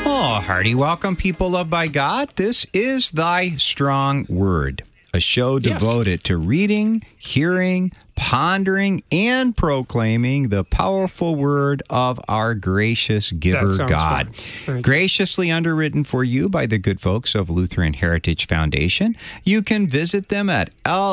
Oh, hearty welcome, people loved by God. This is Thy Strong Word, a show devoted to reading, hearing, pondering, and proclaiming the powerful word of our gracious giver God. Graciously underwritten for you by the good folks of Lutheran Heritage Foundation. You can visit them at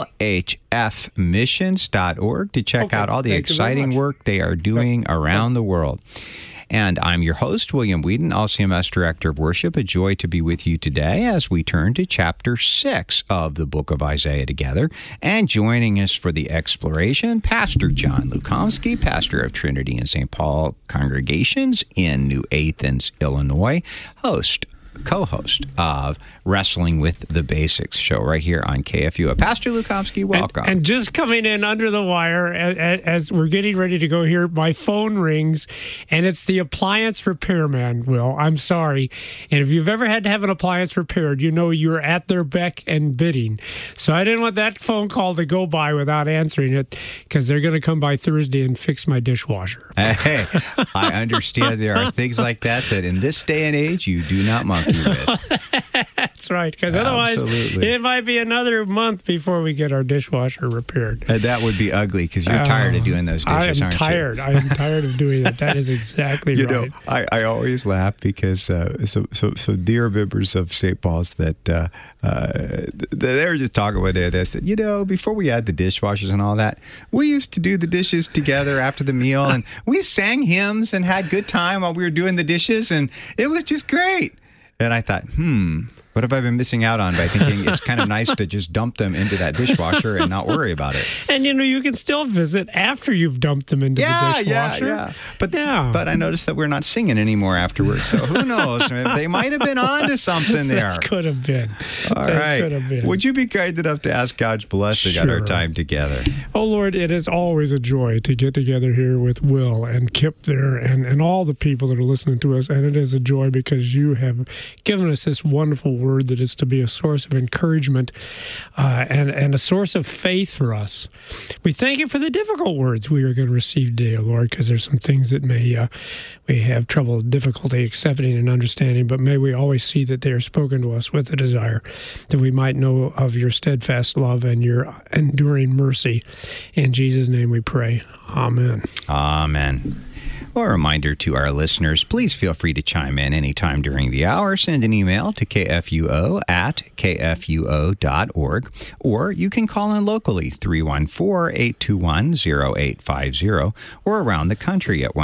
lhfmissions.org to check out all the exciting work they are doing around the world. And I'm your host, William Whedon, LCMS Director of Worship. A joy to be with you today as we turn to chapter 6 of the book of Isaiah together. And joining us for the exploration, Pastor John Lukomsky, pastor of Trinity and St. Paul congregations in New Athens, Illinois, co-host of Wrestling with the Basics show right here on KFUO. Pastor Lukomsky, welcome. And just coming in under the wire as we're getting ready to go here, my phone rings, and it's the appliance repairman, Will. I'm sorry. And if you've ever had to have an appliance repaired, you know you're at their beck and bidding. So I didn't want that phone call to go by without answering it, because they're going to come by Thursday and fix my dishwasher. Hey, I understand there are things like that in this day and age you do not monkey with. That's right, because otherwise it might be another month before we get our dishwasher repaired. That would be ugly, because you're tired of doing those dishes, aren't you? I am tired of doing that. That is exactly right. You know, I always laugh because so dear members of St. Paul's that they were just talking one day. They said, before we had the dishwashers and all that, we used to do the dishes together after the meal, and we sang hymns and had good time while we were doing the dishes, and it was just great. And I thought, what have I been missing out on by thinking it's kind of nice to just dump them into that dishwasher and not worry about it? And, you can still visit after you've dumped them into the dishwasher. Yeah. But I noticed that we're not singing anymore afterwards, so who knows? They might have been on to something there. Could have been. All right. Could have been. Would you be kind enough to ask God's blessing on our time together? Oh, Lord, it is always a joy to get together here with Will and Kip there and all the people that are listening to us, and it is a joy because you have given us this wonderful word that is to be a source of encouragement and a source of faith for us. We thank you for the difficult words we are going to receive today, Lord, because there's some things that we have difficulty accepting and understanding, but may we always see that they are spoken to us with a desire that we might know of your steadfast love and your enduring mercy. In Jesus' name we pray. Amen. Amen. Well, a reminder to our listeners, please feel free to chime in anytime during the hour. Send an email to kfuo@kfuo.org, or you can call in locally, 314-821-0850, or around the country at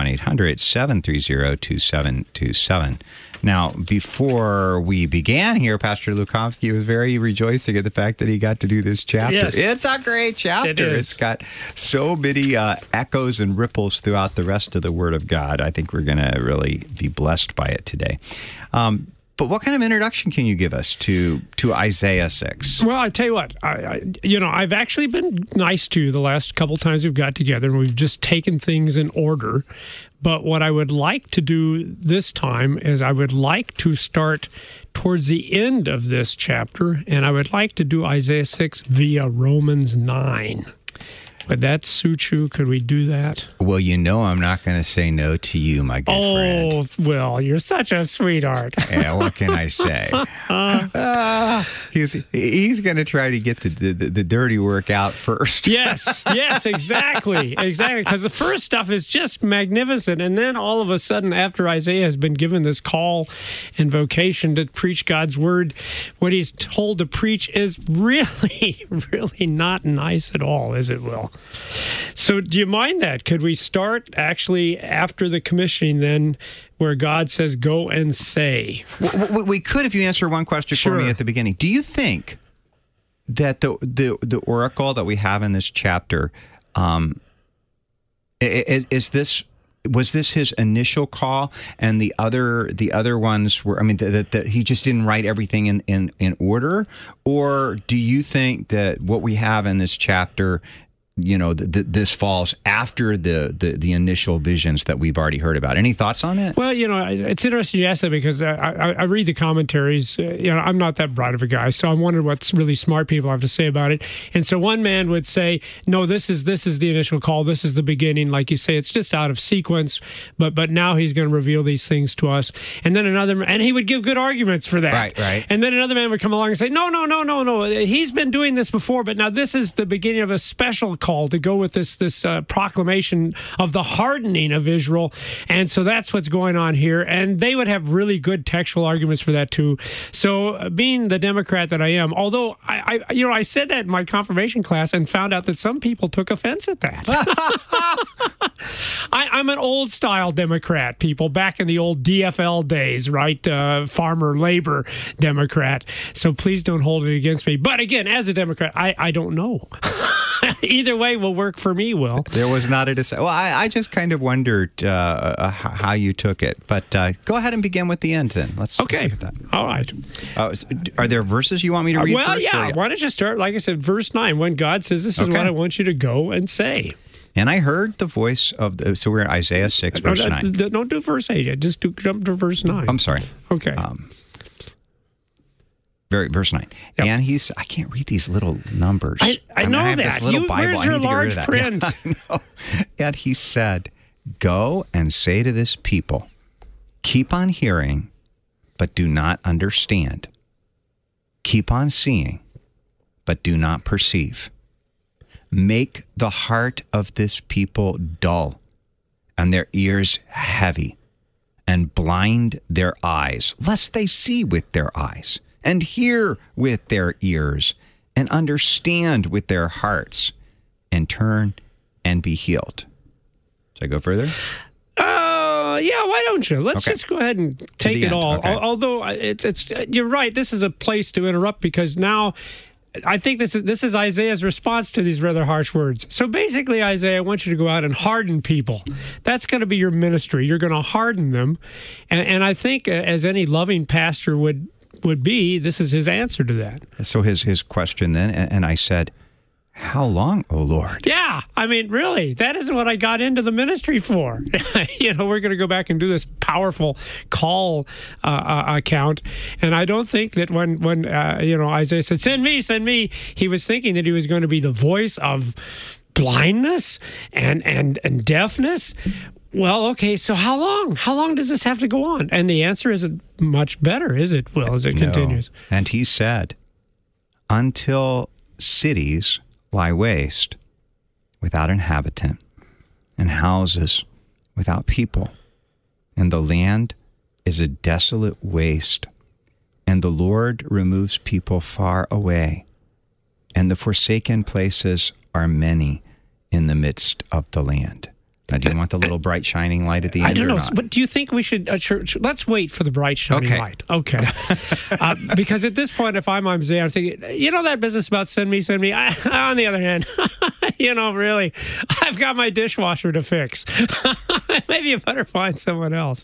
1-800-730-2727. Now, before we began here, Pastor Lukomsky was very rejoicing at the fact that he got to do this chapter. Yes. It's a great chapter. It's got so many echoes and ripples throughout the rest of the Word of God. I think we're going to really be blessed by it today. But what kind of introduction can you give us to Isaiah 6? Well, I tell you what, I've actually been nice to you the last couple times we've got together, and we've just taken things in order. But what I would like to do this time is I would like to start towards the end of this chapter, and I would like to do Isaiah 6 via Romans 9. Would that suit you? Could we do that? Well, I'm not going to say no to you, my good friend. Oh, Will, you're such a sweetheart. Yeah, what can I say? He's going to try to get the dirty work out first. Yes, exactly. Because the first stuff is just magnificent. And then all of a sudden, after Isaiah has been given this call and vocation to preach God's word, what he's told to preach is really, really not nice at all, is it, Will? So do you mind that? Could we start actually after the commissioning then, where God says, go and say? We could if you answer one question for me at the beginning. Do you think that the oracle that we have in this chapter, was this his initial call, and the other ones were, that he just didn't write everything in order? Or do you think that what we have in this chapter this falls after the initial visions that we've already heard about. Any thoughts on it? Well, it's interesting you ask that because I read the commentaries. I'm not that bright of a guy, so I'm wondering what really smart people have to say about it. And so one man would say, no, this is the initial call. This is the beginning. Like you say, it's just out of sequence. But now he's going to reveal these things to us. And then and he would give good arguments for that. Right. And then another man would come along and say, no. He's been doing this before, but now this is the beginning of a special call to go with this proclamation of the hardening of Israel. And so that's what's going on here. And they would have really good textual arguments for that too. So being the Democrat that I am, although I said that in my confirmation class and found out that some people took offense at that. I'm an old style Democrat, people, back in the old DFL days, right? Farmer labor Democrat. So please don't hold it against me. But again, as a Democrat, I don't know. Either way will work for me, Will. There was not a decision. Well, I just kind of wondered how you took it. But go ahead and begin with the end then. Let's look at that. All right. Are there verses you want me to read first? Well, yeah. Why don't you start, like I said, verse 9, when God says, this is what I want you to go and say. And I heard the voice of so we're in Isaiah 6, verse 9. Don't do verse 8 yet. Just jump to verse 9. I'm sorry. Okay. Verse 9. Yep. And I can't read these little numbers. I know I have that. This little Bible. Where's your large print? Yeah, I know. And he said, go and say to this people, keep on hearing, but do not understand. Keep on seeing, but do not perceive. Make the heart of this people dull, and their ears heavy, and blind their eyes, lest they see with their eyes, and hear with their ears, and understand with their hearts, and turn and be healed. Should I go further? Yeah, why don't you? Let's just go ahead and take it all. Okay. Although it's you're right, this is a place to interrupt because now I think this is Isaiah's response to these rather harsh words. So basically, Isaiah, I want you to go out and harden people. That's going to be your ministry. You're going to harden them. And I think as any loving pastor would be, this is his answer to that. So his question then, and I said, how long, O Lord? Yeah, I mean, really, that isn't what I got into the ministry for. We're going to go back and do this powerful call account. And I don't think that when Isaiah said, send me, he was thinking that he was going to be the voice of blindness and deafness. Well, okay, so how long? How long does this have to go on? And the answer isn't much better, is it, Will, as it continues? And he said, until cities lie waste without inhabitant, and houses without people, and the land is a desolate waste, and the Lord removes people far away, and the forsaken places are many in the midst of the land. Now, do you want the little bright shining light at the end? I don't know, or not? but do you think we should? Let's wait for the bright shining light. Okay. Because at this point, if I'm Isaiah, I'm thinking, that business about send me. On the other hand, really, I've got my dishwasher to fix. Maybe you better find someone else.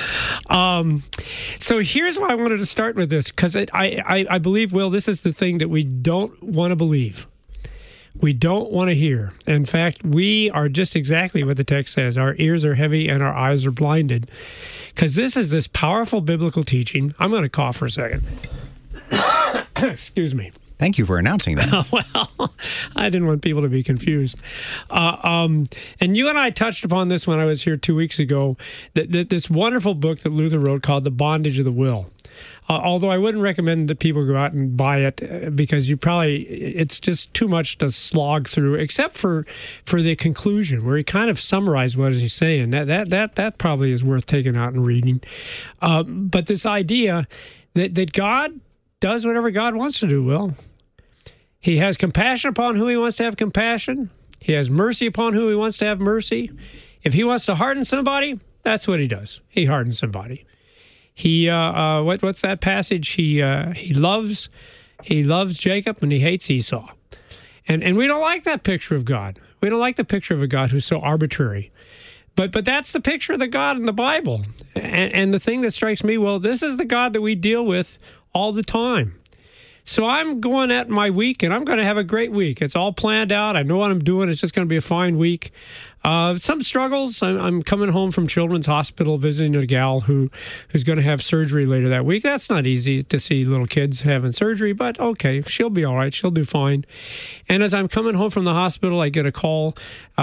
So here's why I wanted to start with this, because I believe, Will, this is the thing that we don't want to believe. We don't want to hear. In fact, we are just exactly what the text says. Our ears are heavy and our eyes are blinded. Because this is this powerful biblical teaching. I'm going to cough for a second. Excuse me. Thank you for announcing that. Well, I didn't want people to be confused. And you and I touched upon this when I was here 2 weeks ago, this wonderful book that Luther wrote called The Bondage of the Will. Although I wouldn't recommend that people go out and buy it because it's just too much to slog through, except for the conclusion where he kind of summarized what he's saying. That probably is worth taking out and reading. But this idea that God does whatever God wants to do, Will. He has compassion upon who he wants to have compassion. He has mercy upon who he wants to have mercy. If he wants to harden somebody, that's what he does. He hardens somebody. He what's that passage? He loves Jacob and he hates Esau. And we don't like that picture of God. We don't like the picture of a God who's so arbitrary. But that's the picture of the God in the Bible. And the thing that strikes me, well, this is the God that we deal with all the time. So I'm going at my week, and I'm going to have a great week. It's all planned out. I know what I'm doing. It's just going to be a fine week. Some struggles. I'm coming home from Children's Hospital visiting a gal who's going to have surgery later that week. That's not easy to see little kids having surgery, but okay, she'll be all right. She'll do fine. And as I'm coming home from the hospital, I get a call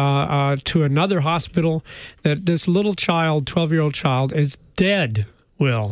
to another hospital that this little child, 12-year-old child, is dead, Will.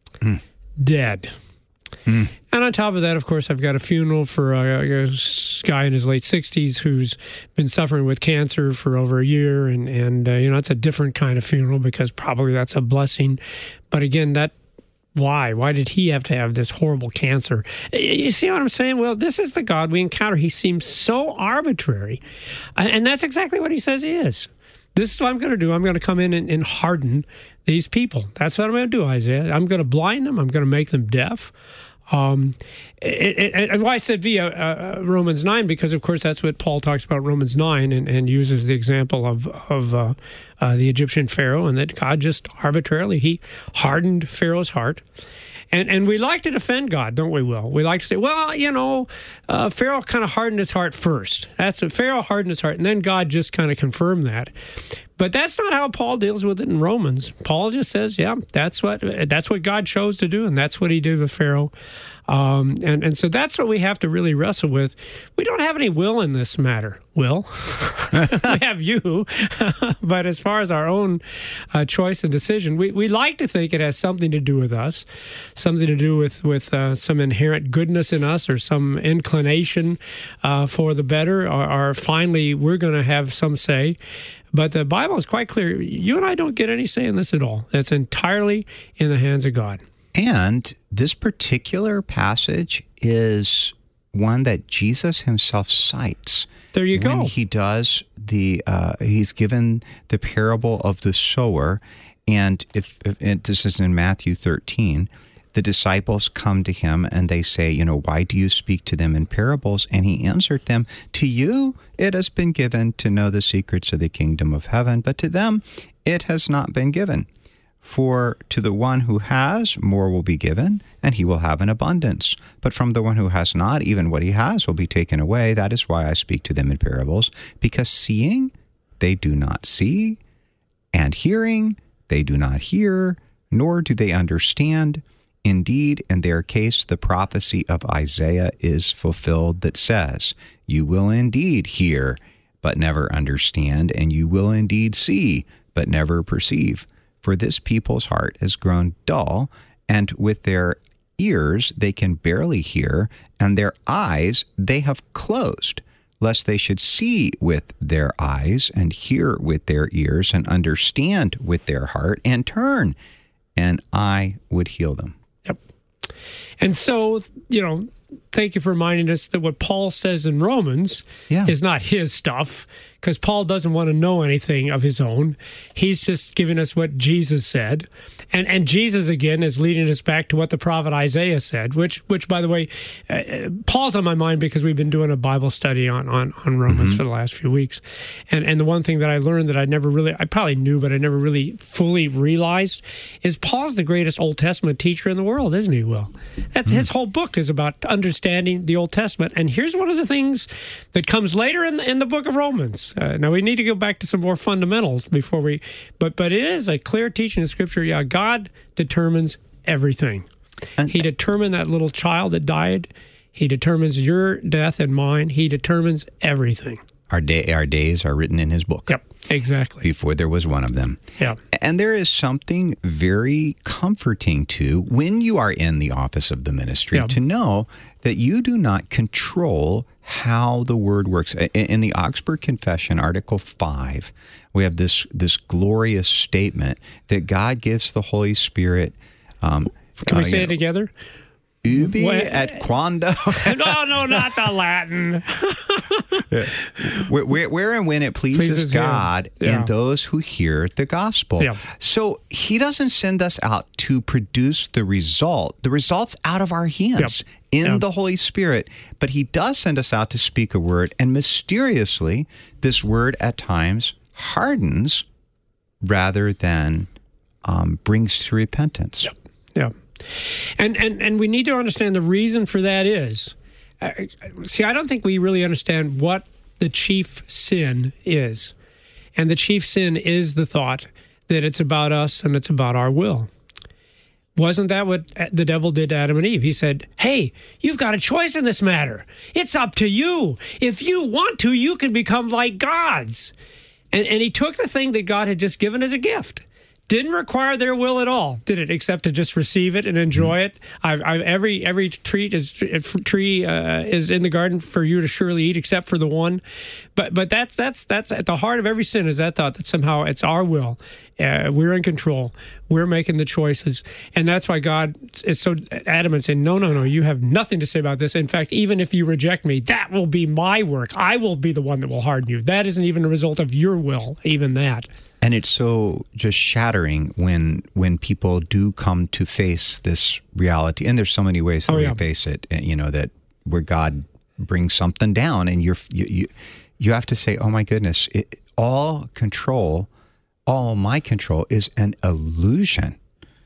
Dead. And on top of that, of course, I've got a funeral for a guy in his late 60s who's been suffering with cancer for over a year. And it's a different kind of funeral because probably that's a blessing. But again, why? Why did he have to have this horrible cancer? You see what I'm saying? Well, this is the God we encounter. He seems so arbitrary. And that's exactly what he says he is. This is what I'm going to do. I'm going to come in and harden these people. That's what I'm going to do, Isaiah. I'm going to blind them. I'm going to make them deaf. And why I said via Romans 9, because, of course, that's what Paul talks about Romans 9 and uses the example of the Egyptian Pharaoh, and that God just arbitrarily, he hardened Pharaoh's heart. And we like to defend God, don't we, Will? We like to say, well, Pharaoh kind of hardened his heart first. Pharaoh hardened his heart, and then God just kind of confirmed that. But that's not how Paul deals with it in Romans. Paul just says, yeah, that's what God chose to do, and that's what he did with Pharaoh. And so that's what we have to really wrestle with. We don't have any will in this matter, Will. We have you. But as far as our own choice and decision, we like to think it has something to do with us, something to do with some inherent goodness in us or some inclination for the better, or finally we're going to have some say. But the Bible is quite clear. You and I don't get any say in this at all. It's entirely in the hands of God. And this particular passage is one that Jesus himself cites. There you go. When he does he's given the parable of the sower, and if this is in Matthew 13, the disciples come to him and they say, why do you speak to them in parables? And he answered them, to you it has been given to know the secrets of the kingdom of heaven, but to them it has not been given. For to the one who has, more will be given, and he will have an abundance. But from the one who has not, even what he has will be taken away. That is why I speak to them in parables, because seeing they do not see, and hearing they do not hear, nor do they understand. Indeed, in their case, the prophecy of Isaiah is fulfilled that says, you will indeed hear, but never understand, and you will indeed see, but never perceive. For this people's heart has grown dull, and with their ears they can barely hear, and their eyes they have closed, lest they should see with their eyes, and hear with their ears, and understand with their heart, and turn, and I would heal them. Yep. And so, thank you for reminding us that what Paul says in Romans is not his stuff, because Paul doesn't want to know anything of his own. He's just giving us what Jesus said. And Jesus, again, is leading us back to what the prophet Isaiah said, which by the way, Paul's on my mind because we've been doing a Bible study on Romans for the last few weeks. And the one thing that I learned that I probably knew, but I never really fully realized, is Paul's the greatest Old Testament teacher in the world, isn't he, Will? That's his whole book is about understanding the Old Testament. And here's one of the things that comes later in the book of Romans. Now, we need to go back to some more fundamentals before but it is a clear teaching in Scripture. Yeah, God determines everything. And he determined that little child that died. He determines your death and mine. He determines everything. Our days are written in his book. Yep, exactly. Before there was one of them. Yeah. And there is something very comforting to, when you are in the office of the ministry, to know that you do not control how the word works. In the Augsburg Confession, Article 5, we have this glorious statement that God gives the Holy Spirit. Can we say it together? Ubi et quando. No, not the Latin. Where and when it pleases God and those who hear the gospel. Yeah. So he doesn't send us out to produce the result. The result's out of our hands in the Holy Spirit. But he does send us out to speak a word. And mysteriously, this word at times hardens rather than brings to repentance. Yeah. And we need to understand the reason for that is, see, I don't think we really understand what the chief sin is. And the chief sin is the thought that it's about us and it's about our will. Wasn't that what the devil did to Adam and Eve? He said, hey, you've got a choice in this matter. It's up to you. If you want to, you can become like gods. And he took the thing that God had just given as a gift. Didn't require their will at all, did it? Except to just receive it and enjoy it. Every tree is in the garden for you to surely eat, except for the one. But that's at the heart of every sin, is that thought that somehow it's our will. We're in control. We're making the choices, and that's why God is so adamant, saying, "No, you have nothing to say about this. In fact, even if you reject me, that will be my work. I will be the one that will harden you. That isn't even a result of your will, even that." And it's so just shattering when people do come to face this reality. And there's so many ways that we face it, that where God brings something down, and you have to say, oh my goodness, all my control is an illusion.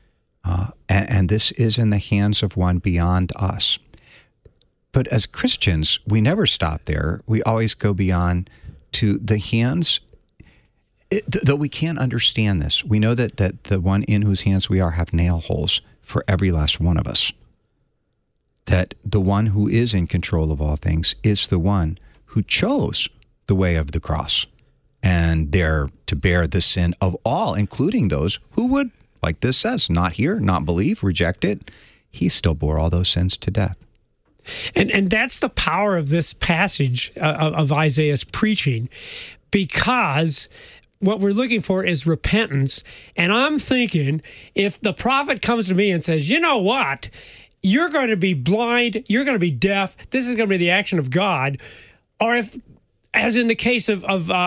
And this is in the hands of one beyond us. But as Christians, we never stop there. We always go beyond to the hands. Though we can't understand this, we know that the one in whose hands we are have nail holes for every last one of us. That the one who is in control of all things is the one who chose the way of the cross and there to bear the sin of all, including those who would, like this says, not hear, not believe, reject it. He still bore all those sins to death. And that's the power of this passage of Isaiah's preaching, because what we're looking for is repentance. And I'm thinking, if the prophet comes to me and says, you know what, you're going to be blind, you're going to be deaf, this is going to be the action of God, or if, as in the case of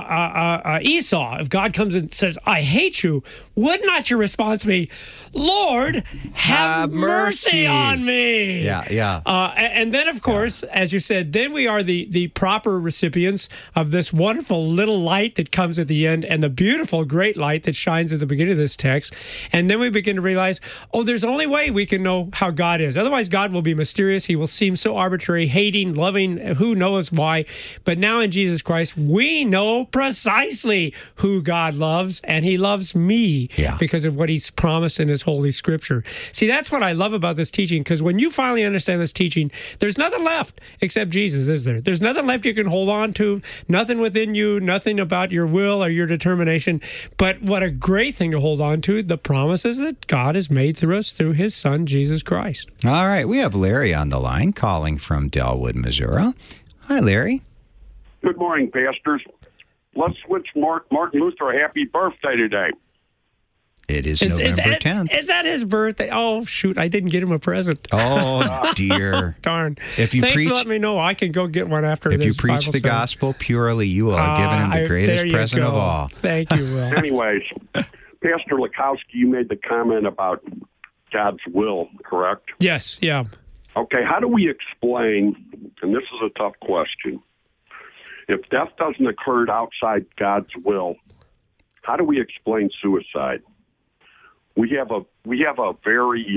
Esau, if God comes and says, I hate you, would not your response be, Lord, have mercy on me? Yeah. And then, of course, as you said, then we are the proper recipients of this wonderful little light that comes at the end and the beautiful, great light that shines at the beginning of this text. And then we begin to realize, there's only way we can know how God is. Otherwise, God will be mysterious. He will seem so arbitrary, hating, loving, who knows why. But now in Jesus Christ, we know precisely who God loves, and he loves me because of what he's promised in his Holy Scripture. See, that's what I love about this teaching, because when you finally understand this teaching, there's nothing left except Jesus, is there? There's nothing left you can hold on to, nothing within you, nothing about your will or your determination. But what a great thing to hold on to, the promises that God has made through us through his Son, Jesus Christ. All right, we have Larry on the line calling from Delwood, Missouri. Hi, Larry. Good morning, pastors. Let's wish Martin Luther a happy birthday today. It is November 10th. Is that his birthday? Oh, shoot, I didn't get him a present. Oh, dear. Darn. Thanks for letting me know. I can go get one after this. If you preach the gospel purely, you will have given him the greatest present of all. Thank you, Will. Anyways, Pastor Lakowski, you made the comment about God's will, correct? Yes, yeah. Okay, how do we explain, and this is a tough question, if death doesn't occur outside God's will, how do we explain suicide? We have a very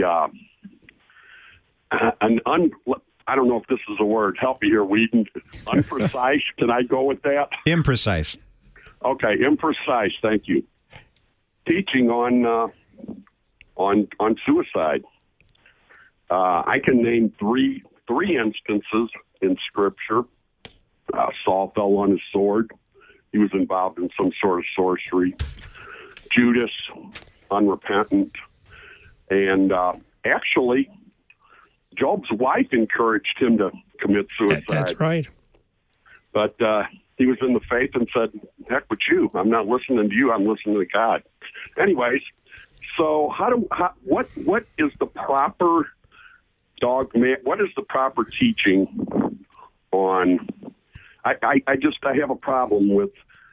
I don't know if this is a word. Help me here, Whedon. Unprecise. Can I go with that? Imprecise. Okay, imprecise. Thank you. Teaching on suicide. I can name three instances in Scripture. Saul fell on his sword. He was involved in some sort of sorcery. Judas, unrepentant. And actually, Job's wife encouraged him to commit suicide. That's right. But he was in the faith and said, heck with you. I'm not listening to you. I'm listening to God. Anyways, so what is the proper dogma? What is the proper teaching on... I have a problem with,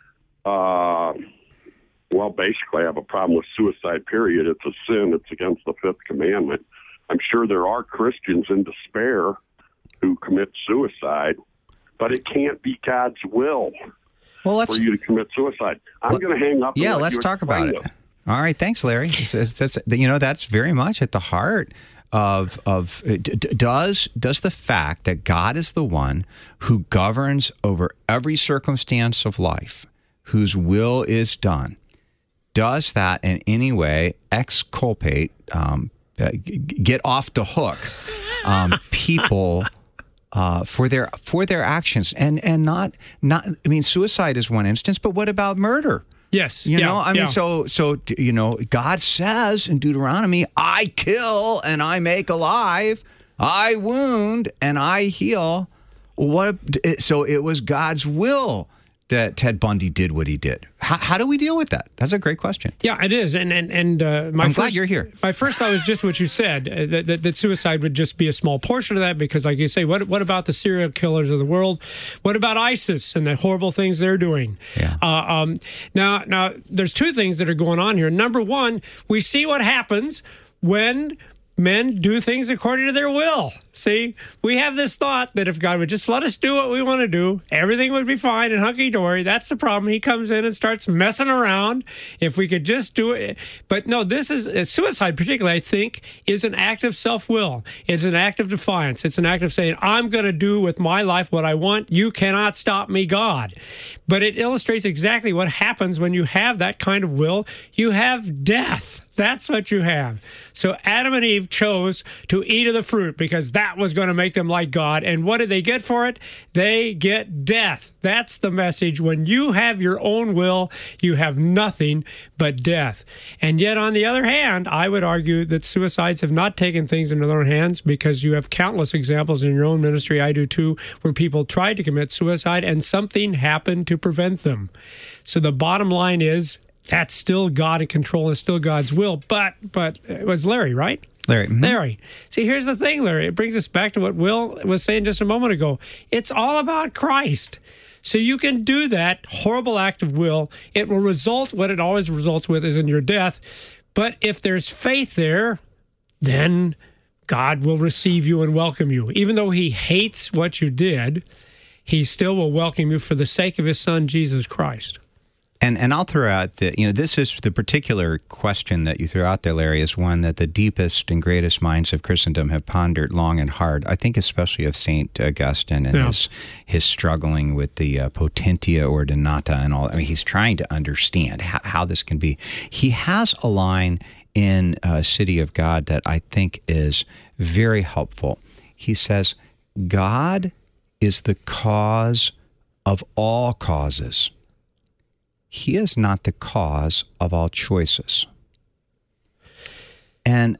basically I have a problem with suicide, period. It's a sin. It's against the fifth commandment. I'm sure there are Christians in despair who commit suicide, but it can't be God's will for you to commit suicide. I'm going to hang up. Yeah, let's talk about it. All right. Thanks, Larry. That's very much at the heart does the fact that God is the one who governs over every circumstance of life, whose will is done, does that in any way exculpate, get off the hook people for their actions, and not I mean, suicide is one instance, but what about murder? Yes. So God says in Deuteronomy, I kill and I make alive, I wound and I heal. So it was God's will that Ted Bundy did what he did. How do we deal with that? That's a great question. Yeah, it is. And I'm glad you're here. My first thought was just what you said, that suicide would just be a small portion of that, because like you say, what about the serial killers of the world? What about ISIS and the horrible things they're doing? Yeah. Now, there's two things that are going on here. Number one, we see what happens when men do things according to their will. See, we have this thought that if God would just let us do what we want to do, everything would be fine and hunky-dory. That's the problem. He comes in and starts messing around. If we could just do it. But no, this is suicide particularly, I think, is an act of self-will. It's an act of defiance. It's an act of saying, I'm going to do with my life what I want. You cannot stop me, God. But it illustrates exactly what happens when you have that kind of will. You have death. That's what you have. So Adam and Eve chose to eat of the fruit because that was going to make them like God. And what did they get for it? They get death. That's the message. When you have your own will, you have nothing but death. And yet, on the other hand, I would argue that suicides have not taken things into their own hands, because you have countless examples in your own ministry, I do too, where people tried to commit suicide and something happened to prevent them. So the bottom line is, that's still God in control and still God's will. But it was Larry, right? Larry. Mm-hmm. Larry. See, here's the thing, Larry. It brings us back to what Will was saying just a moment ago. It's all about Christ. So you can do that horrible act of will. It will result, what it always results with is in your death. But if there's faith there, then God will receive you and welcome you. Even though he hates what you did, he still will welcome you for the sake of his son, Jesus Christ. And I'll throw out that, this is the particular question that you threw out there, Larry, is one that the deepest and greatest minds of Christendom have pondered long and hard. I think especially of St. Augustine and his struggling with the potentia ordinata and all. I mean, he's trying to understand how this can be. He has a line in City of God that I think is very helpful. He says, God is the cause of all causes. He is not the cause of all choices. And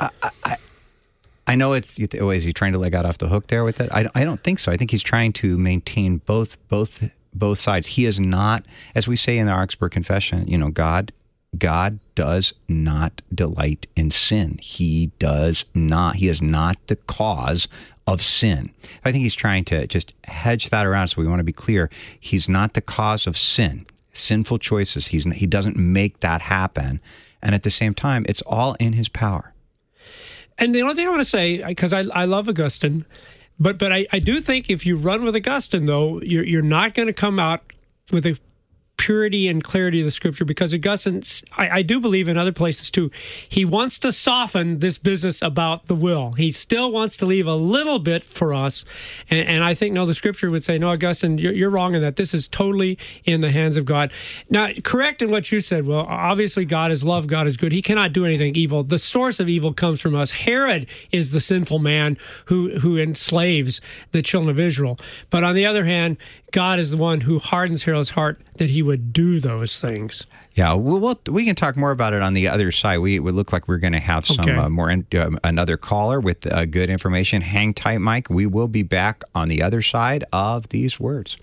I know is he trying to let God off the hook there with it? I don't think so. I think he's trying to maintain both sides. He is not, as we say in the Augsburg Confession, God does not delight in sin. He is not the cause of sin. I think he's trying to just hedge that around, so we want to be clear. He's not the cause of sin. Sinful choices. He doesn't make that happen. And at the same time, it's all in his power. And the only thing I want to say, because I love Augustine, but I do think if you run with Augustine, though, you're not going to come out with a purity and clarity of the Scripture, because Augustine, I do believe in other places too, he wants to soften this business about the will. He still wants to leave a little bit for us. And I think, the Scripture would say, no, Augustine, you're wrong in that. This is totally in the hands of God. Now, correct in what you said, well, obviously God is love, God is good. He cannot do anything evil. The source of evil comes from us. Herod is the sinful man who enslaves the children of Israel. But on the other hand, God is the one who hardens Herod's heart that he would do those things. Yeah, we can talk more about it on the other side. We would look like we're going to have some another caller with good information. Hang tight, Mike. We will be back on the other side of these words.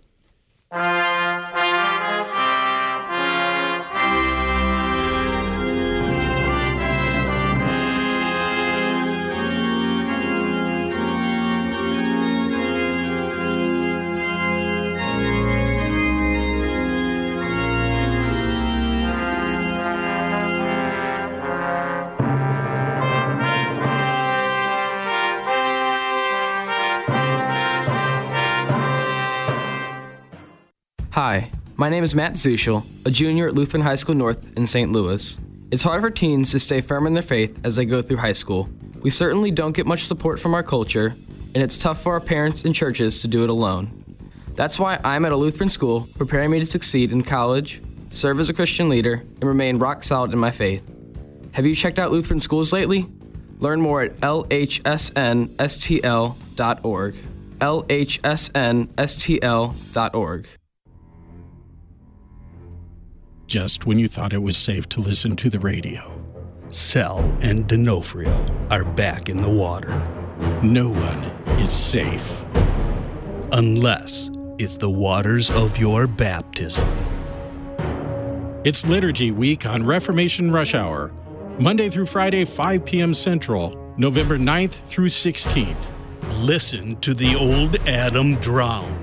Hi, my name is Matt Zuschel, a junior at Lutheran High School North in St. Louis. It's hard for teens to stay firm in their faith as they go through high school. We certainly don't get much support from our culture, and it's tough for our parents and churches to do it alone. That's why I'm at a Lutheran school, preparing me to succeed in college, serve as a Christian leader, and remain rock solid in my faith. Have you checked out Lutheran schools lately? Learn more at lhsnstl.org. lhsnstl.org. Just when you thought it was safe to listen to the radio, Cell and D'Onofrio are back in the water. No one is safe. Unless it's the waters of your baptism. It's Liturgy Week on Reformation Rush Hour, Monday through Friday, 5 p.m. Central, November 9th through 16th. Listen to the old Adam drown.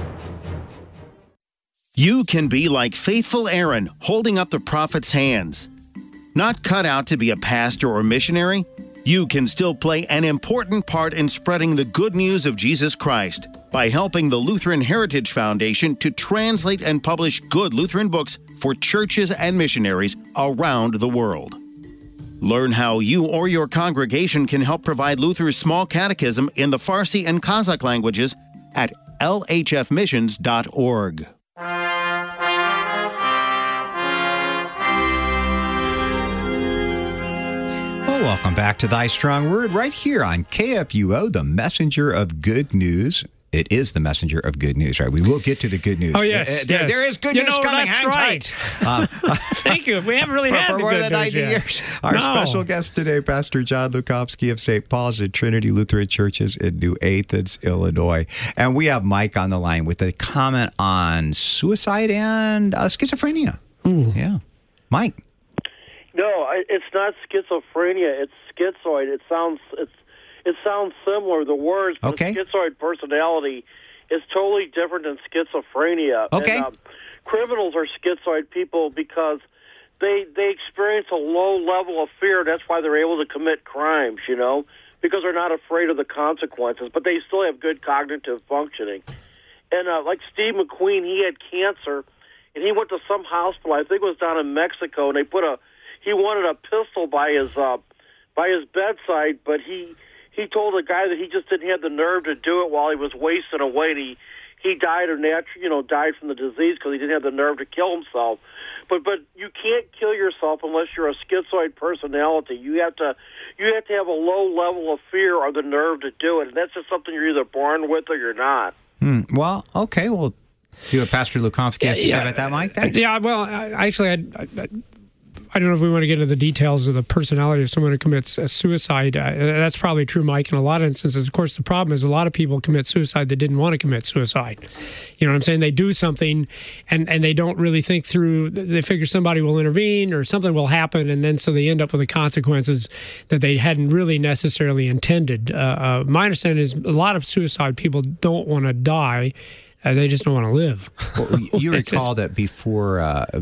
You can be like faithful Aaron, holding up the prophet's hands. Not cut out to be a pastor or missionary, you can still play an important part in spreading the good news of Jesus Christ by helping the Lutheran Heritage Foundation to translate and publish good Lutheran books for churches and missionaries around the world. Learn how you or your congregation can help provide Luther's small catechism in the Farsi and Kazakh languages at lhfmissions.org. Well, welcome back to Thy Strong Word right here on KFUO, the messenger of good news. It is the messenger of good news, right? We will get to the good news. Oh, yes. There is good news coming. That's Hang right. tight. Thank you. We haven't really had for the more good than news 90 yet. years. Our special guest today, Pastor John Lukowski of St. Paul's at Trinity Lutheran Churches in New Athens, Illinois. And we have Mike on the line with a comment on suicide and schizophrenia. Ooh. Yeah. Mike. No, it's not schizophrenia. It's schizoid. It sounds similar. The words, but okay. Schizoid personality is totally different than schizophrenia. Okay. And, criminals are schizoid people because they experience a low level of fear. That's why they're able to commit crimes, because they're not afraid of the consequences, but they still have good cognitive functioning. And like Steve McQueen, he had cancer, and he went to some hospital, I think it was down in Mexico, and he wanted a pistol by his bedside, but he told the guy that he just didn't have the nerve to do it while he was wasting away. And he died died from the disease because he didn't have the nerve to kill himself. But you can't kill yourself unless you're a schizoid personality. You have to have a low level of fear or the nerve to do it, and that's just something you're either born with or you're not. Well, okay. Well, see what Pastor Lukowski has to say about that, Mike. Thanks. Yeah. Well, actually, I don't know if we want to get into the details of the personality of someone who commits suicide. That's probably true, Mike, in a lot of instances. Of course, the problem is a lot of people commit suicide that didn't want to commit suicide. You know what I'm saying? They do something, and they don't really think through. They figure somebody will intervene or something will happen, and then so they end up with the consequences that they hadn't really necessarily intended. My understanding is a lot of suicide people don't want to die. They just don't want to live. Well, you recall that before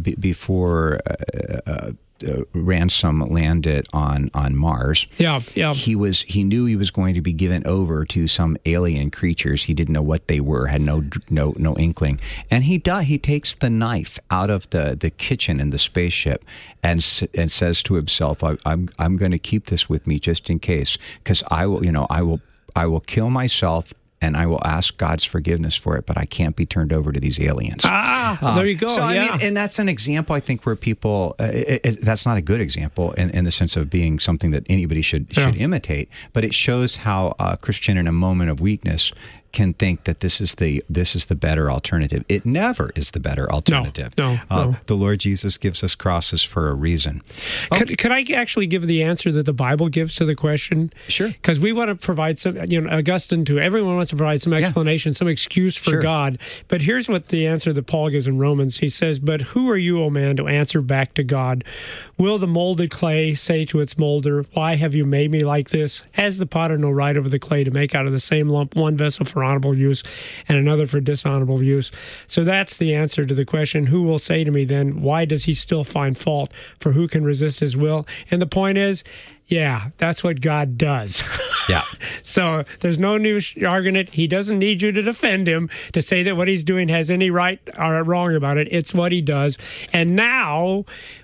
Ransom landed on Mars. Yeah. He knew he was going to be given over to some alien creatures. He didn't know what they were, had no inkling. And he takes the knife out of the kitchen in the spaceship and says to himself, "I'm going to keep this with me just in case, because I will kill myself." And I will ask God's forgiveness for it, but I can't be turned over to these aliens. There you go. So, I mean, and that's an example, I think, where people, that's not a good example in the sense of being something that anybody should imitate, but it shows how a Christian in a moment of weakness can think that this is the better alternative. It never is the better alternative. No. The Lord Jesus gives us crosses for a reason. Could I actually give the answer that the Bible gives to the question? Sure. Because we want to provide some, Augustine too. Everyone wants to provide some explanation, some excuse for God. But here's what the answer that Paul gives in Romans. He says, "But who are you, O man, to answer back to God? Will the molded clay say to its molder, 'Why have you made me like this?' Has the potter no right over the clay to make out of the same lump one vessel for honorable use and another for dishonorable use?" So that's the answer to the question. Who will say to me then, why does he still find fault? For who can resist his will? And the point is, that's what God does. Yeah. So there's no new argument. He doesn't need you to defend him to say that what he's doing has any right or wrong about it. It's what he does. And now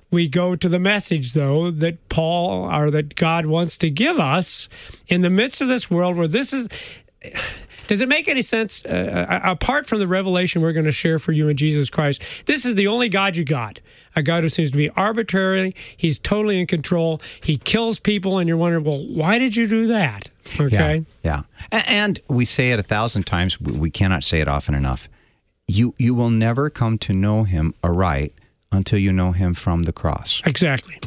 We go to the message, though, that that God wants to give us in the midst of this world where this is... Does it make any sense? Apart from the revelation we're going to share for you in Jesus Christ, this is the only God you got. A God who seems to be arbitrary. He's totally in control. He kills people, and you're wondering, well, why did you do that? Okay? Yeah. And we say it 1,000 times. We cannot say it often enough. You will never come to know him aright until you know him from the cross. Exactly.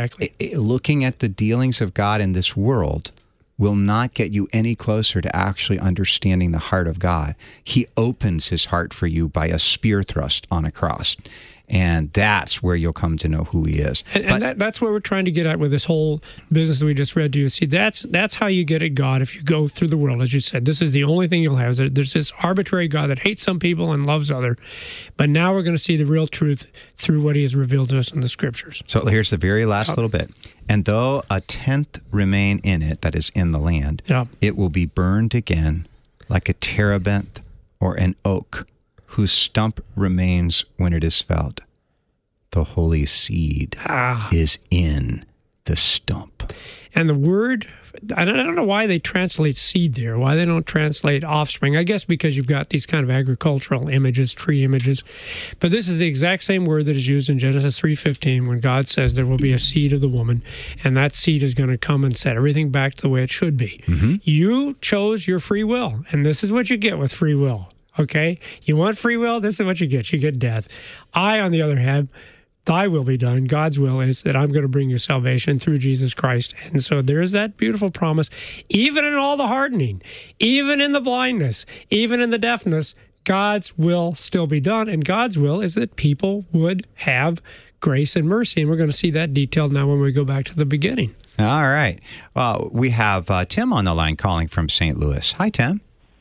Looking at the dealings of God in this world will not get you any closer to actually understanding the heart of God. He opens his heart for you by a spear thrust on a cross. And that's where you'll come to know who he is. And that's where we're trying to get at with this whole business that we just read to you. See, that's how you get at God if you go through the world. As you said, this is the only thing you'll have. There's this arbitrary God that hates some people and loves other. But now we're going to see the real truth through what he has revealed to us in the Scriptures. So here's the very last little bit. And though a tenth remain in it, that is in the land, it will be burned again like a terebinth or an oak, whose stump remains when it is felled. The holy seed is in the stump. And the word, I don't know why they translate seed there, why they don't translate offspring. I guess because you've got these kind of agricultural images, tree images. But this is the exact same word that is used in Genesis 3:15 when God says there will be a seed of the woman, and that seed is going to come and set everything back to the way it should be. Mm-hmm. You chose your free will, and this is what you get with free will. Okay? You want free will? This is what you get. You get death. I, on the other hand, thy will be done. God's will is that I'm going to bring you salvation through Jesus Christ. And so there's that beautiful promise. Even in all the hardening, even in the blindness, even in the deafness, God's will still be done. And God's will is that people would have grace and mercy. And we're going to see that detailed now when we go back to the beginning. All right. Well, we have Tim on the line calling from St. Louis. Hi, Tim.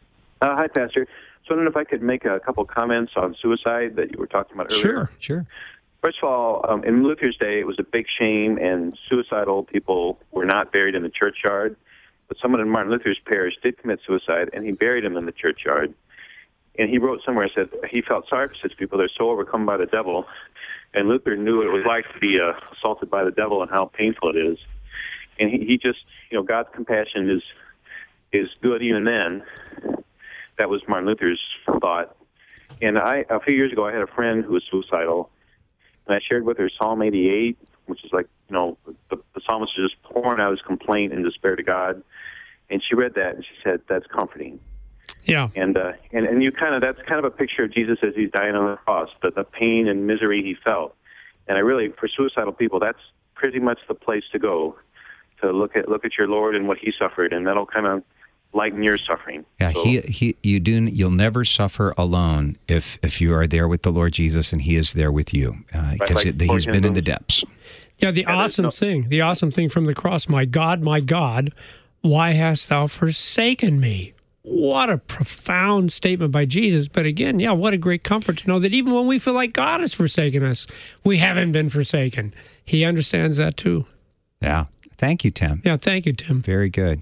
Hi, Pastor. So I don't know if I could make a couple comments on suicide that you were talking about earlier. Sure. First of all, in Luther's day, it was a big shame, and suicidal people were not buried in the churchyard. But someone in Martin Luther's parish did commit suicide, and he buried him in the churchyard. And he wrote somewhere, said he felt sorry for such people. They're so overcome by the devil. And Luther knew what it was like to be assaulted by the devil and how painful it is. And he just, God's compassion is good even then. That was Martin Luther's thought. And a few years ago, I had a friend who was suicidal, and I shared with her Psalm 88, which is like, the psalmist is just pouring out his complaint and despair to God. And she read that, and she said, that's comforting. Yeah. And you that's kind of a picture of Jesus as he's dying on the cross, the pain and misery he felt. And I really, for suicidal people, that's pretty much the place to go, to look at your Lord and what he suffered, and that'll kind of lighten your suffering. Yeah, so, you'll never suffer alone if you are there with the Lord Jesus and he is there with you, because he's been in the depths. Yeah, the awesome thing from the cross, my God, why hast thou forsaken me? What a profound statement by Jesus. But again, what a great comfort to know that even when we feel like God has forsaken us, we haven't been forsaken. He understands that too. Yeah. Thank you, Tim. Yeah, thank you, Tim. Very good.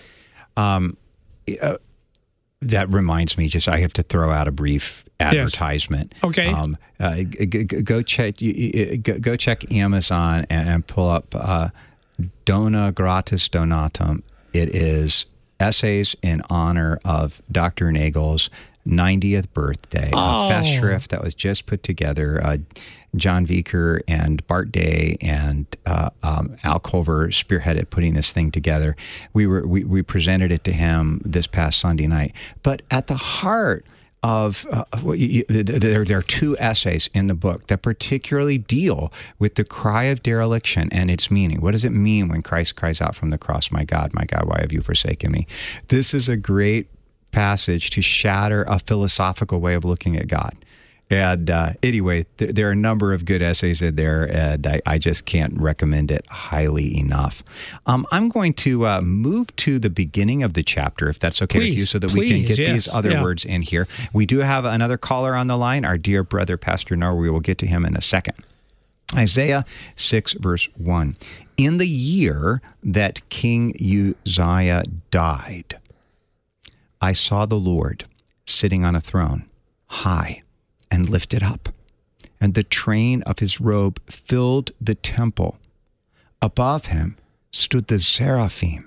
That reminds me, I have to throw out a brief advertisement. Yes. Okay. Go check Amazon and pull up Dona Gratis Donatum. It is essays in honor of Dr. Nagel's 90th birthday. A festschrift that was just put together. John Vicker and Bart Day and Al Culver spearheaded putting this thing together. We presented it to him this past Sunday night. But at the heart of there are two essays in the book that particularly deal with the cry of dereliction and its meaning. What does it mean when Christ cries out from the cross, my God, why have you forsaken me? This is a great passage to shatter a philosophical way of looking at God. And anyway, there are a number of good essays in there, and I just can't recommend it highly enough. I'm going to move to the beginning of the chapter, if that's okay with you, so that we can get these other words in here. We do have another caller on the line, our dear brother, Pastor Noah. We will get to him in a second. Isaiah 6, verse 1. In the year that King Uzziah died, I saw the Lord sitting on a throne, high and lifted up, and the train of his robe filled the temple. Above him stood the seraphim.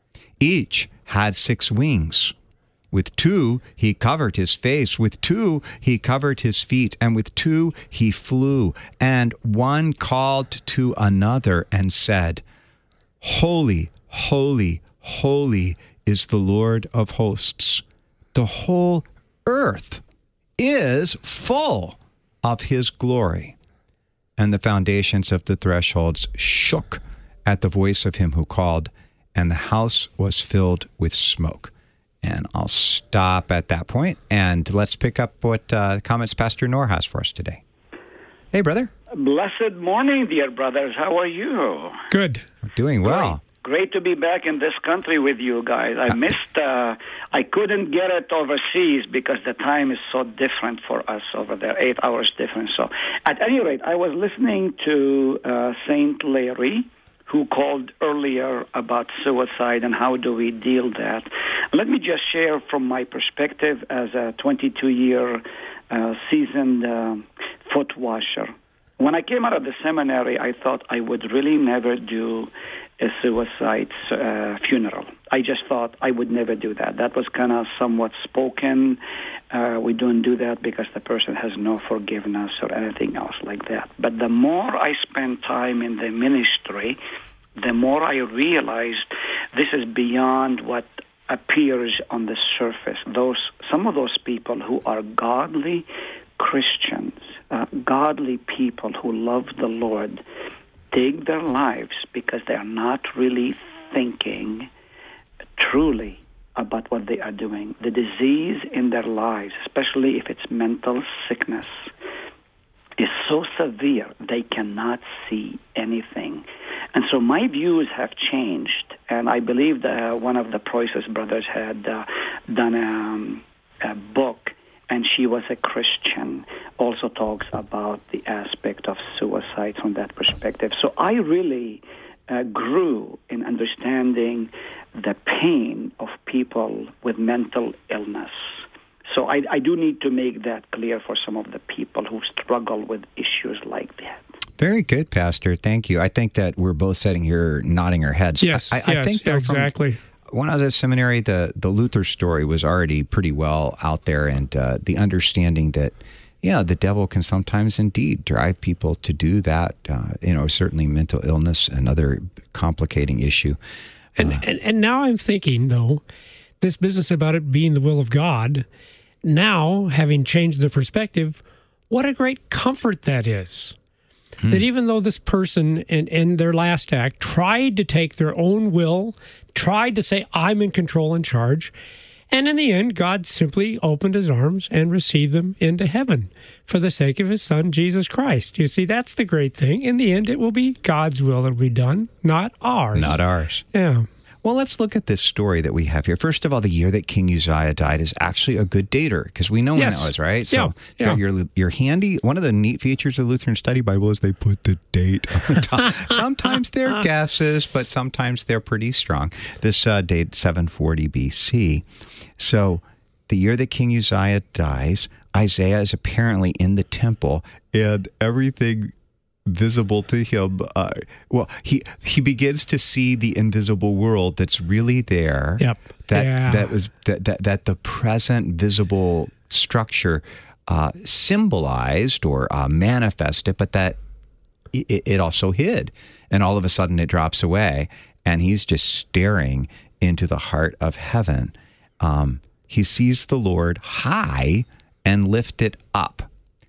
Each had 6 wings. With 2 he covered his face, with 2 he covered his feet, and with 2 he flew. And one called to another and said, Holy, holy, holy is the Lord of hosts. The whole earth is full of his glory. And the foundations of the thresholds shook at the voice of him who called, and the house was filled with smoke. And I'll stop at that point, and let's pick up what comments Pastor Noor has for us today. Hey, brother. Blessed morning, dear brothers. How are you? Good. We're doing well. Great to be back in this country with you guys. I missed, I couldn't get it overseas because the time is so different for us over there, 8 hours difference. So at any rate, I was listening to St. Larry, who called earlier about suicide and how do we deal that. Let me just share from my perspective as a 22-year seasoned foot washer. When I came out of the seminary, I thought I would really never do a suicide funeral. I just thought I would never do that. That was kind of somewhat spoken. We don't do that because the person has no forgiveness or anything else like that. But the more I spent time in the ministry, the more I realized this is beyond what appears on the surface. Some of those people who are godly Christians, godly people who love the Lord, take their lives because they are not really thinking truly about what they are doing. The disease in their lives, especially if it's mental sickness, is so severe they cannot see anything. And so my views have changed, and I believe that one of the Preuss brothers had done a book, and she was a Christian, also talks about the aspect of suicide from that perspective. So I really grew in understanding the pain of people with mental illness. So I do need to make that clear for some of the people who struggle with issues like that. Very good, Pastor. Thank you. I think that we're both sitting here nodding our heads. Yes, I think that exactly. When I was at seminary, the Luther story was already pretty well out there, and the understanding that, the devil can sometimes indeed drive people to do that. Certainly mental illness, another complicating issue. And now I'm thinking, though, this business about it being the will of God, now having changed the perspective, what a great comfort that is. That even though this person in their last act tried to take their own will, tried to say, I'm in control and charge, and in the end, God simply opened his arms and received them into heaven for the sake of his son, Jesus Christ. You see, that's the great thing. In the end, it will be God's will that will be done, not ours. Not ours. Yeah. Well, let's look at this story that we have here. First of all, the year that King Uzziah died is actually a good dater because we know when that was, right? So you got your handy. One of the neat features of the Lutheran Study Bible is they put the date on the top. Sometimes they're guesses, but sometimes they're pretty strong. This date, 740 BC. So the year that King Uzziah dies, Isaiah is apparently in the temple, and everything visible to him. He begins to see the invisible world that's really there. Yep. That the present visible structure symbolized or manifested, but that it also hid. And all of a sudden, it drops away, and he's just staring into the heart of heaven. He sees the Lord high and lifted up.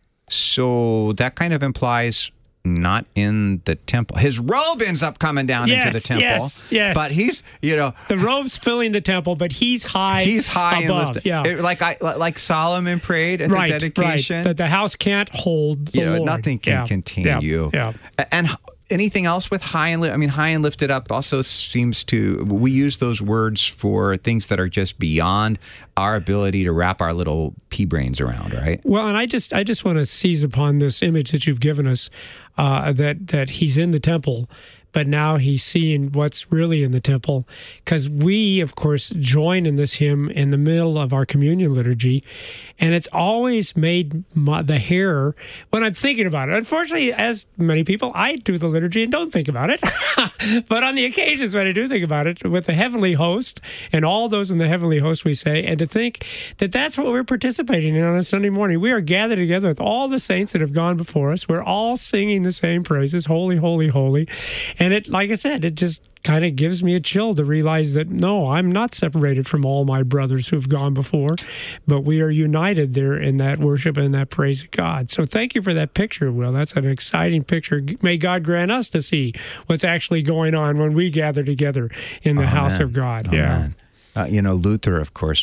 So that kind of implies not in the temple. His robe ends up coming down into the temple. Yes. But he's, the robe's filling the temple, but he's high. He's high above, and lifted. Like Solomon prayed at the dedication. Right. That the house can't hold the Lord. Nothing can contain you. Yeah. And anything else with high and lifted up also seems to, we use those words for things that are just beyond our ability to wrap our little pea brains around, right? Well, and I just want to seize upon this image that you've given us, that he's in the temple, but now he's seeing what's really in the temple. Because we, of course, join in this hymn in the middle of our communion liturgy, and it's always made the hair, when I'm thinking about it, unfortunately, as many people, I do the liturgy and don't think about it. But on the occasions when I do think about it, with the heavenly host and all those in the heavenly host, we say, and to think that that's what we're participating in on a Sunday morning. We are gathered together with all the saints that have gone before us. We're all singing the same praises, holy, holy, holy. And it, like I said, it just kind of gives me a chill to realize that, no, I'm not separated from all my brothers who've gone before, but we are united there in that worship and that praise of God. So thank you for that picture, Will. That's an exciting picture. May God grant us to see what's actually going on when we gather together in the house of God. Amen. Yeah. Luther, of course,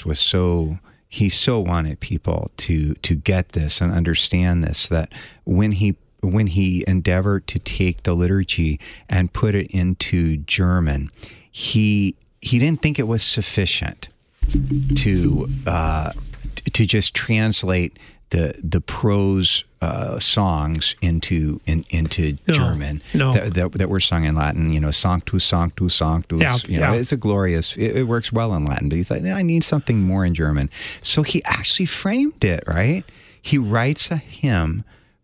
he so wanted people to get this and understand this, that when he endeavored to take the liturgy and put it into German, he didn't think it was sufficient to just translate the prose songs into German that were sung in Latin. Sanctus, Sanctus, Sanctus. It's a glorious. It works well in Latin, but he thought, I need something more in German. So he actually framed it, right. He writes a hymn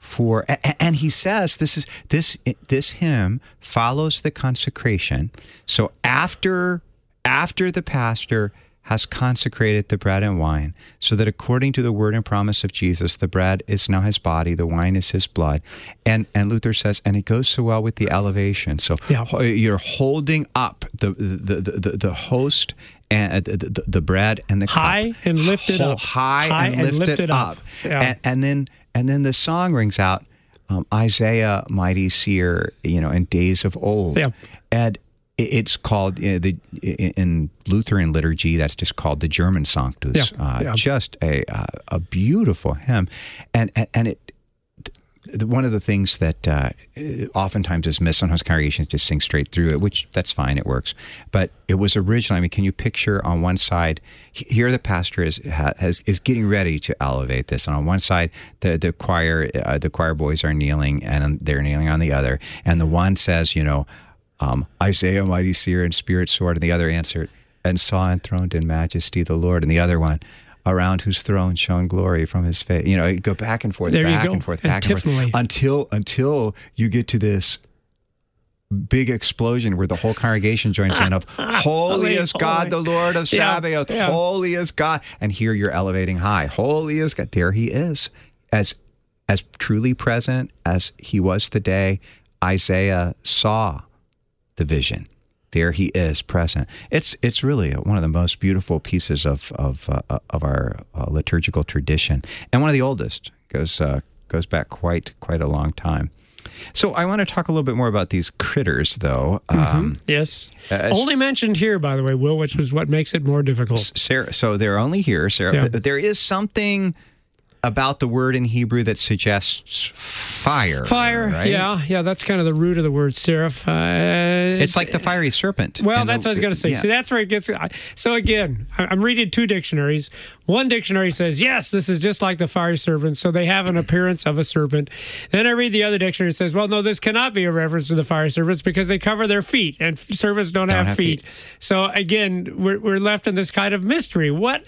and he says this hymn follows the consecration. So after the pastor has consecrated the bread and wine, so that according to the word and promise of Jesus, the bread is now his body, the wine is his blood. And Luther says, and it goes so well with the elevation. So you're holding up the host and the bread and the high cup. And lifted up. High and lifted up. Yeah. And then the song rings out, Isaiah, mighty seer, in days of old. Yeah. And it's called, in Lutheran liturgy, that's just called the German Sanctus. Just a beautiful hymn. And one of the things that oftentimes is missed, sometimes congregations just sing straight through it, which that's fine, it works. But it was originally, can you picture on one side, here the pastor is getting ready to elevate this, and on one side the choir boys are kneeling, and they're kneeling on the other, and the one says, Isaiah, mighty seer and spirit sword, and the other answered, and saw enthroned in majesty the Lord, and the other one, around whose throne shone glory from his face. Go back and forth, back and forth, until you get to this big explosion where the whole congregation joins in of, holy is God, the Lord of Sabaoth, holy is God. And here you're elevating high, holy is God. There he is, as truly present as he was the day Isaiah saw the vision. There he is, present. It's really one of the most beautiful pieces of our liturgical tradition, and one of the oldest. Goes back quite a long time. So I want to talk a little bit more about these critters, though. Yes. Only mentioned here, by the way, Will, which was what makes it more difficult. Sarah, so they're only here, Sarah. Yeah. There is something about the word in Hebrew that suggests fire. Fire, right? Yeah, that's kind of the root of the word seraph. It's like the fiery serpent. Well, that's what I was going to say. Yeah. See, that's where it gets... So again, I'm reading two dictionaries. One dictionary says, yes, this is just like the fiery serpent, so they have an appearance of a serpent. Then I read the other dictionary that says, well, no, this cannot be a reference to the fiery serpents because they cover their feet, and serpents don't have feet. So again, we're left in this kind of mystery.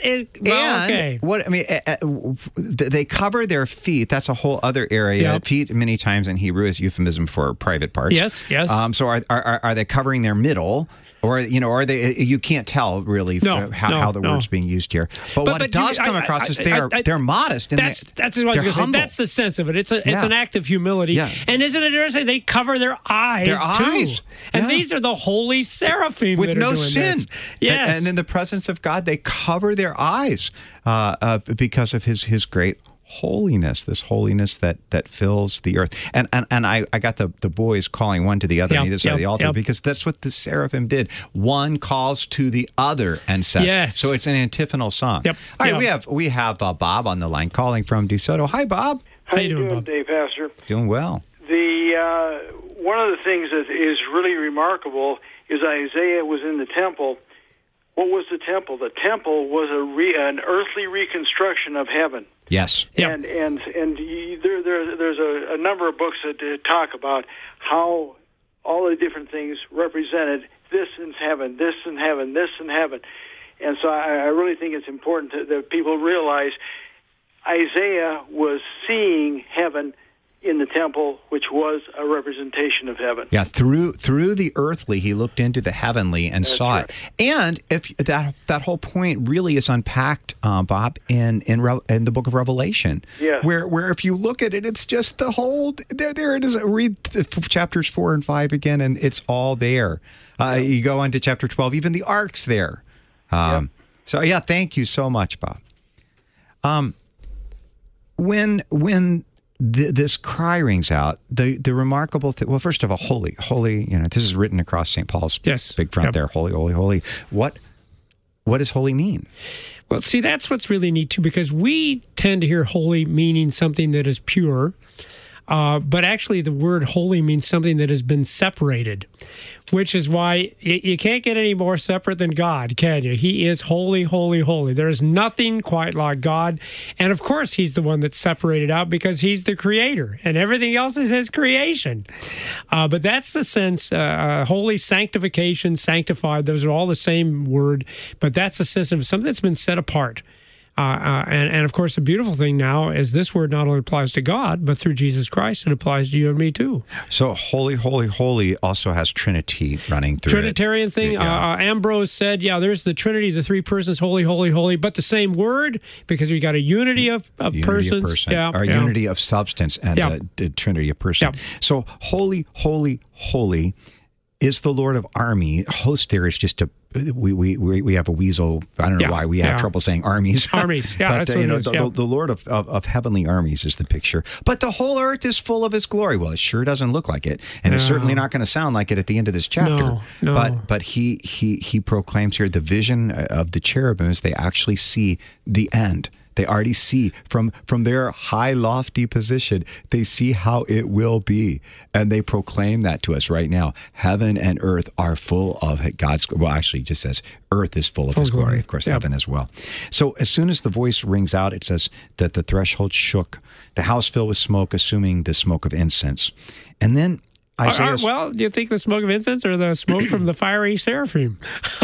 They cover their feet. That's a whole other area. Yep. Feet, many times in Hebrew, is euphemism for private parts. Yes. So are they covering their middle? Or, are they? You can't tell really how the word's being used here. But what it does come across is they're modest. And that's what I was going to say. That's the sense of it. It's an act of humility. Yeah. And isn't it interesting? They cover their eyes too. And these are the holy seraphim with that are no doing sin. This. Yes. And in the presence of God, they cover their eyes because of his great holiness, this holiness that fills the earth. And I got the boys calling one to the other on either side of the altar because that's what the seraphim did. One calls to the other and says. Yes. So it's an antiphonal song. Yep. All right, we have Bob on the line calling from DeSoto. Hi, Bob. How you doing, Dave, Pastor? Doing well. One of the things that is really remarkable is Isaiah was in the temple. What was the temple? The temple was an earthly reconstruction of heaven. Yes. Yep. And there's a number of books that talk about how all the different things represented. This in heaven, this in heaven, this in heaven. And so I really think it's important that people realize Isaiah was seeing heaven in the temple, which was a representation of heaven. Yeah, through the earthly, he looked into the heavenly and saw it. And if that whole point really is unpacked, Bob, in the book of Revelation, where if you look at it, it's just the whole there it is. Read chapters 4 and 5 again, and it's all there. You go on to chapter 12, even the ark's there. So yeah, thank you so much, Bob. When this cry rings out, the remarkable thing, well, first of all, holy, this is written across St. Paul's big front there, holy, holy, holy. What does holy mean? Well, see, that's what's really neat, too, because we tend to hear holy meaning something that is pure, but actually the word holy means something that has been separated, which is why you can't get any more separate than God, can you? He is holy, holy, holy. There's nothing quite like God. And of course, he's the one that's separated out because he's the creator and everything else is his creation. But that's the sense, holy, sanctification, sanctified, those are all the same word, but that's a sense of something that's been set apart. And of course, the beautiful thing now is this word not only applies to God, but through Jesus Christ, it applies to you and me too. So holy, holy, holy also has Trinity running through Trinitarian it. thing. Yeah. Ambrose said, there's the Trinity, the three persons, holy, holy, holy, but the same word because we got a unity of persons. Unity of substance and the Trinity of person. Yeah. So holy, holy, holy is the Lord of army. Host there is just we have a weasel. I don't know why we have trouble saying armies. Armies, yeah. But the Lord of heavenly armies is the picture. But the whole earth is full of His glory. Well, it sure doesn't look like it, and it's certainly not going to sound like it at the end of this chapter. No. But he proclaims here the vision of the cherubims. They actually see the end. They already see from their high, lofty position, they see how it will be. And they proclaim that to us right now. Heaven and earth are full of God's glory. Well, actually, it just says earth is full of His glory. Of course, heaven as well. So as soon as the voice rings out, it says that the threshold shook. The house filled with smoke, assuming the smoke of incense. And then Isaiah. Well, do you think the smoke of incense or the smoke from the fiery seraphim?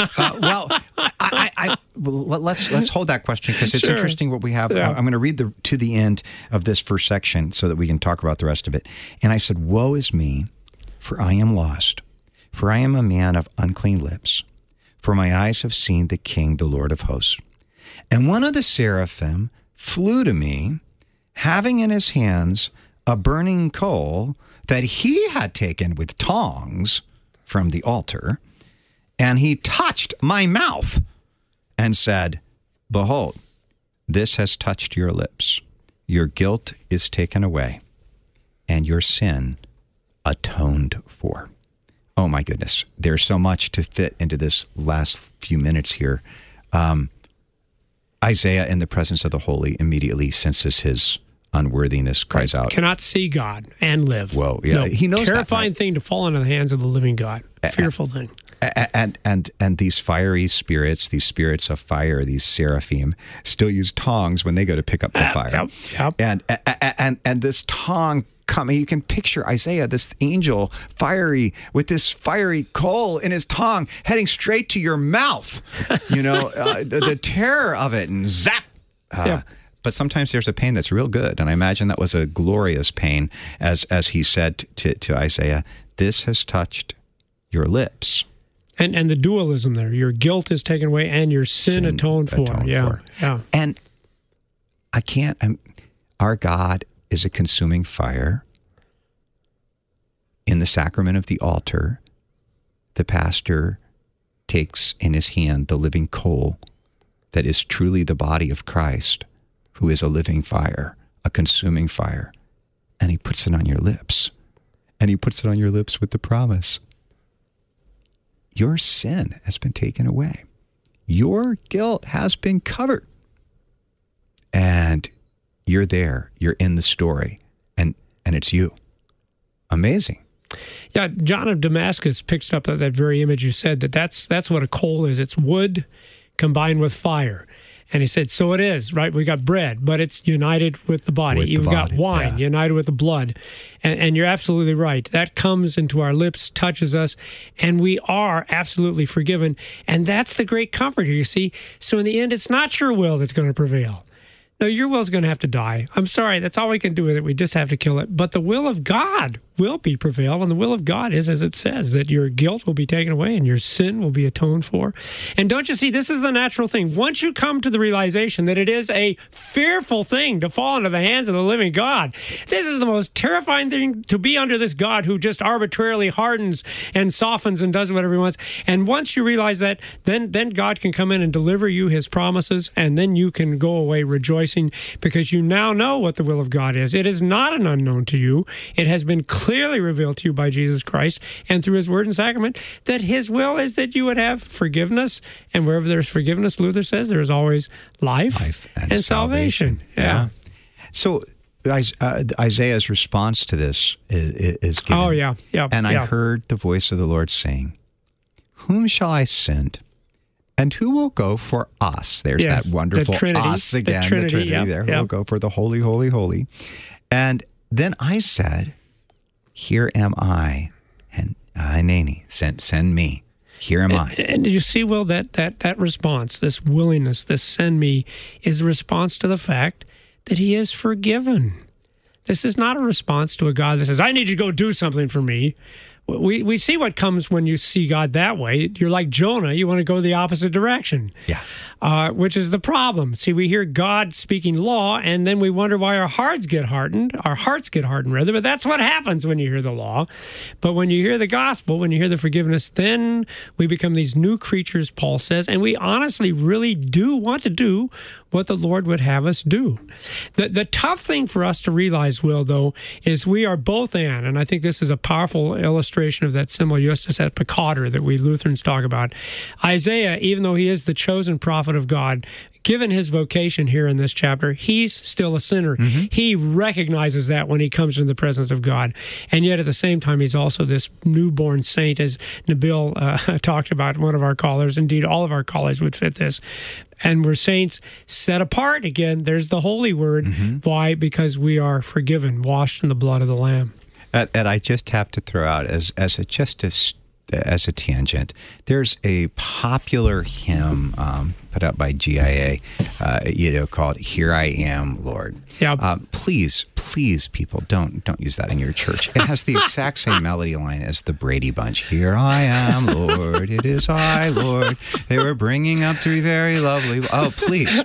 Let's hold that question because it's interesting what we have. I'm going to read to the end of this first section so that we can talk about the rest of it. And I said, "Woe is me, for I am lost, for I am a man of unclean lips, for my eyes have seen the King, the Lord of hosts." And one of the seraphim flew to me, having in his hands a burning coal that he had taken with tongs from the altar, and he touched my mouth and said, "Behold, this has touched your lips. Your guilt is taken away, and your sin atoned for." Oh my goodness, there's so much to fit into this last few minutes here. Isaiah, in the presence of the holy, immediately senses his unworthiness, cries out. Cannot see God and live. Whoa, yeah, he knows that. Terrifying thing to fall into the hands of the living God. Fearful thing. And these fiery spirits, these spirits of fire, these seraphim, still use tongs when they go to pick up the fire. Yep. And this tong coming, you can picture Isaiah, this angel, fiery, with this fiery coal in his tongue, heading straight to your mouth. The terror of it, and zap. But sometimes there's a pain that's real good, and I imagine that was a glorious pain, as he said to Isaiah, "This has touched your lips." And the dualism there, your guilt is taken away and your sin atoned for. Yeah. And our God is a consuming fire. In the sacrament of the altar, the pastor takes in his hand the living coal that is truly the body of Christ, who is a living fire, a consuming fire, and he puts it on your lips. And he puts it on your lips with the promise, your sin has been taken away. Your guilt has been covered. And you're there. You're in the story. And it's you. Amazing. Yeah, John of Damascus picks up that very image you said, that's what a coal is. It's wood combined with fire. And he said, so it is, right? We got bread, but it's united with the body. You've got wine, united with the blood. And you're absolutely right. That comes into our lips, touches us, and we are absolutely forgiven. And that's the great comfort here, you see. So in the end, it's not your will that's going to prevail. No, your will's going to have to die. I'm sorry, that's all we can do with it. We just have to kill it. But the will of God will be prevailed, and the will of God is, as it says, that your guilt will be taken away and your sin will be atoned for. And don't you see, this is the natural thing. Once you come to the realization that it is a fearful thing to fall into the hands of the living God, this is the most terrifying thing, to be under this God who just arbitrarily hardens and softens and does whatever he wants. And once you realize that, then God can come in and deliver you his promises, and then you can go away rejoicing because you now know what the will of God is. It is not an unknown to you. It has been clearly revealed to you by Jesus Christ and through his word and sacrament that his will is that you would have forgiveness. And wherever there's forgiveness, Luther says, there is always life and salvation. Yeah. So Isaiah's response to this is given. Oh, yeah. And I heard the voice of the Lord saying, whom shall I send? And who will go for us? There's that wonderful us again, the Trinity there. Who will go for the holy, holy, holy. And then I said, here am I, and Hineni, send me. Here am I. And did you see, Will, that response, this willingness, this send me, is a response to the fact that he is forgiven. This is not a response to a God that says, I need you to go do something for me. We see what comes when you see God that way. You're like Jonah. You want to go the opposite direction. Yeah. Which is the problem. See, we hear God speaking law, and then we wonder why our hearts get hardened. But that's what happens when you hear the law. But when you hear the gospel, when you hear the forgiveness, then we become these new creatures, Paul says, and we honestly really do want to do what the Lord would have us do. The tough thing for us to realize, Will, though, is we are both and I think this is a powerful illustration of that simul justus et peccator that we Lutherans talk about. Isaiah, even though he is the chosen prophet of God, given his vocation here in this chapter, he's still a sinner. Mm-hmm. He recognizes that when he comes into the presence of God. And yet at the same time, he's also this newborn saint, as Nabil talked about, one of our callers. Indeed, all of our callers would fit this. And we're saints set apart. Again, there's the holy word. Mm-hmm. Why? Because we are forgiven, washed in the blood of the Lamb. And I just have to throw out, as a tangent, there's a popular hymn put out by GIA, called "Here I Am, Lord." Yeah. Please, people, don't use that in your church. It has the exact same melody line as the Brady Bunch. Here I am, Lord. It is I, Lord. They were bringing up to be very lovely. Oh, please.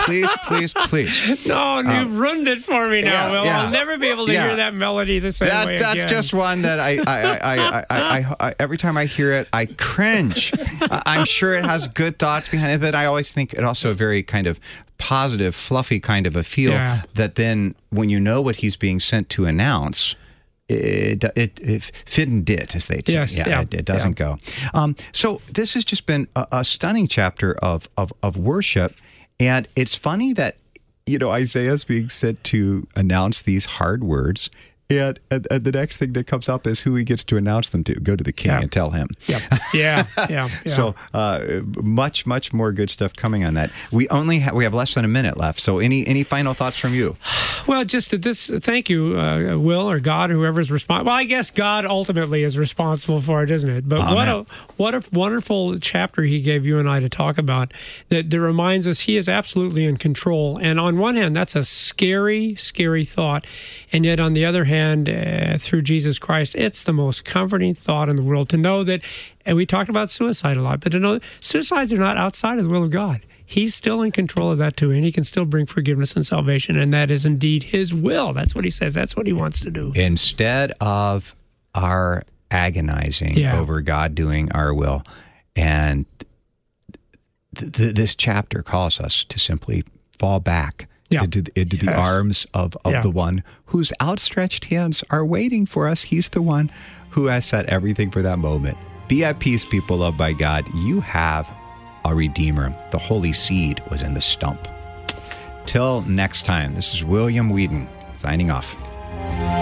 No, you've ruined it for me now, Will. I'll never be able to hear that melody the same way again. That's just one that I every time I hear it, I cringe. I'm sure it has good thoughts behind it, but I always think it also a very kind of positive, fluffy kind of a feel that then when you know what he's being sent to announce, it fidden dit, as they say. Yes, it doesn't go. So this has just been a stunning chapter of worship. And it's funny that, Isaiah's being sent to announce these hard words. And the next thing that comes up is who he gets to announce them to. Go to the king and tell him. Yeah. So much more good stuff coming on that. We have less than a minute left. So any final thoughts from you? Well, just thank you, Will, or God, whoever's responsible. Well, I guess God ultimately is responsible for it, isn't it? But what a wonderful chapter he gave you and I to talk about that reminds us he is absolutely in control. And on one hand, that's a scary, scary thought. And yet on the other hand, through Jesus Christ, it's the most comforting thought in the world to know that, and we talked about suicide a lot, but to know suicides are not outside of the will of God. He's still in control of that too, and he can still bring forgiveness and salvation, and that is indeed his will. That's what he says. That's what he wants to do. Instead of our agonizing over God doing our will, and this chapter calls us to simply fall back into the arms of the one whose outstretched hands are waiting for us. He's the one who has set everything for that moment. Be at peace, people loved by God. You have a Redeemer. The Holy Seed was in the stump. Till next time, this is William Whedon signing off.